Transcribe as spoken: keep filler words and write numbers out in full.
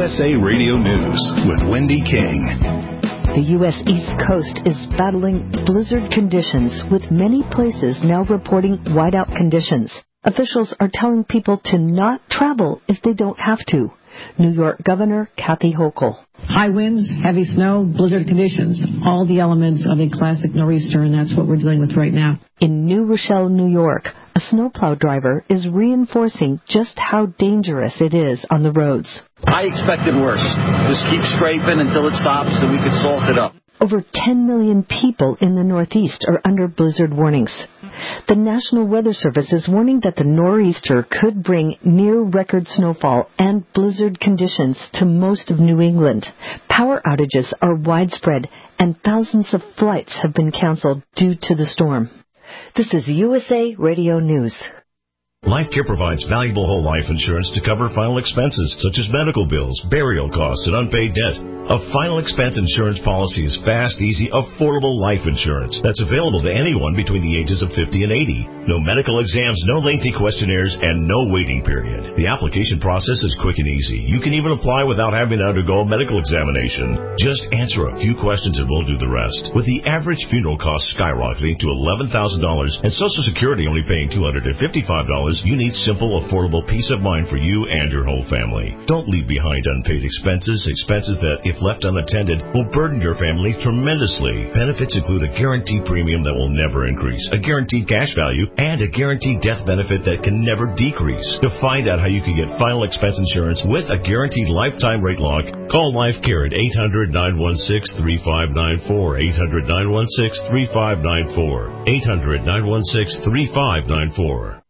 S A Radio News with Wendy King. The U S East Coast is battling blizzard conditions, with many places now reporting whiteout conditions. Officials are telling people to not travel if they don't have to. New York Governor Kathy Hochul. High winds, heavy snow, blizzard conditions, all the elements of a classic nor'easter, and that's what we're dealing with right now. In New Rochelle, New York, a snowplow driver is reinforcing just how dangerous it is on the roads. I expected worse. Just keep scraping until it stops and we can salt it up. Over ten million people in the Northeast are under blizzard warnings. The National Weather Service is warning that the nor'easter could bring near-record snowfall and blizzard conditions to most of New England. Power outages are widespread, and thousands of flights have been canceled due to the storm. This is U S A Radio News. LifeCare provides valuable whole life insurance to cover final expenses such as medical bills, burial costs, and unpaid debt. A final expense insurance policy is fast, easy, affordable life insurance that's available to anyone between the ages of fifty and eighty. No medical exams, no lengthy questionnaires, and no waiting period. The application process is quick and easy. You can even apply without having to undergo a medical examination. Just answer a few questions and we'll do the rest. With the average funeral cost skyrocketing to eleven thousand dollars and Social Security only paying two hundred fifty-five dollars, you need simple, affordable peace of mind for you and your whole family. Don't leave behind unpaid expenses, expenses that, if left unattended, will burden your family tremendously. Benefits include a guaranteed premium that will never increase, a guaranteed cash value, and a guaranteed death benefit that can never decrease. To find out how you can get final expense insurance with a guaranteed lifetime rate lock, call LifeCare at eight hundred, nine one six, three five nine four, eight hundred, nine one six, three five nine four, eight hundred, nine one six, three five nine four.